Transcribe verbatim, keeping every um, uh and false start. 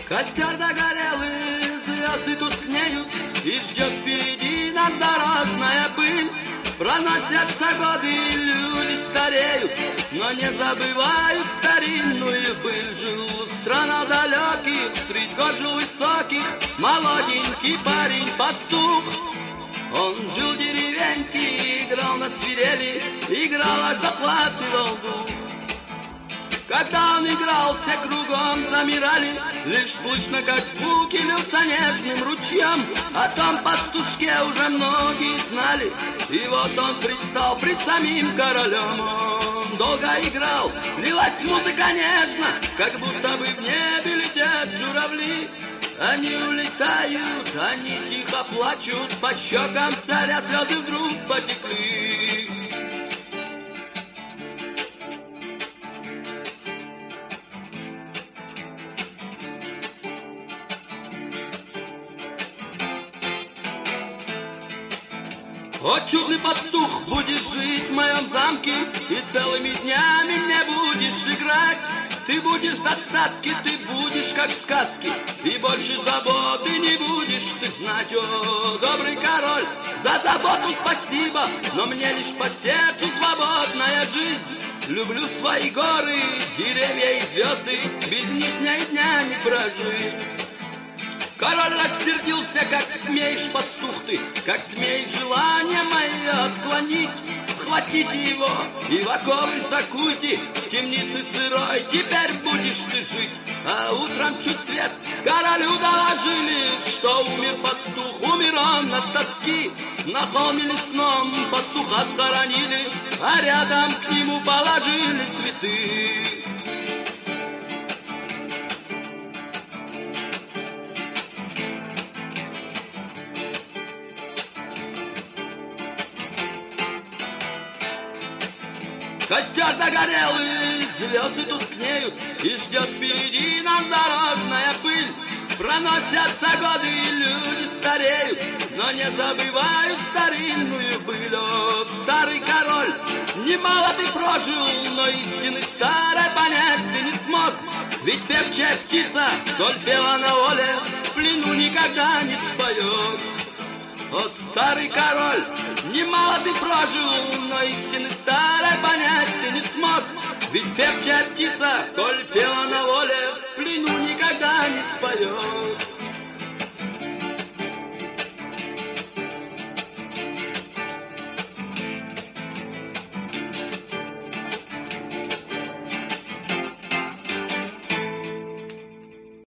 Костер догорел, и звезды тускнеют, и ждет впереди нас дорожная пыль. Проносятся годы, и люди стареют, но не забывают старинную быль. Жил в странах далеких, средь гор жил высоких, молоденький парень пастух. Он жил в деревеньке, играл на свирели, играл, аж захватывал дух. Когда он играл, все кругом замирали, лишь слышно, как звуки льются нежным ручьем. О том пастушке уже многие знали, и вот он предстал пред самим королем. Он долго играл, лилась музыка нежно, как будто бы в небе летят журавли. Они улетают, они тихо плачут, по щекам царя слезы вдруг потекли. О, чудный пастух, будешь жить в моем замке, и целыми днями не будешь играть. Ты будешь в достатке, ты будешь как в сказке, и больше заботы не будешь ты знать. О, добрый король, за заботу спасибо, но мне лишь по сердцу свободная жизнь. Люблю свои горы, деревья и звезды, без них дня и днями прожить. Король рассердился, как смеешь, пастух ты, как смеешь желание мое отклонить. Схватите его и в оковы закуйте, в темнице сырой теперь будешь ты жить. А утром чуть свет королю доложили, что умер пастух, умер он от тоски. На холме лесном пастуха схоронили, а рядом к нему положили цветы. Костер догорел, и звезды тускнеют, и ждет впереди нас дорожная пыль. Проносятся годы, и люди стареют, но не забывают старинную быль. О, старый король, немало ты прожил, но истины старой понять ты не смог. Ведь певчая птица, коль пела на воле, в плену никогда не споет. О, старый король, немало ты прожил, но истины старой понять ты не смог. Ведь певчая птица, коль пела на воле, в плену никогда не споет.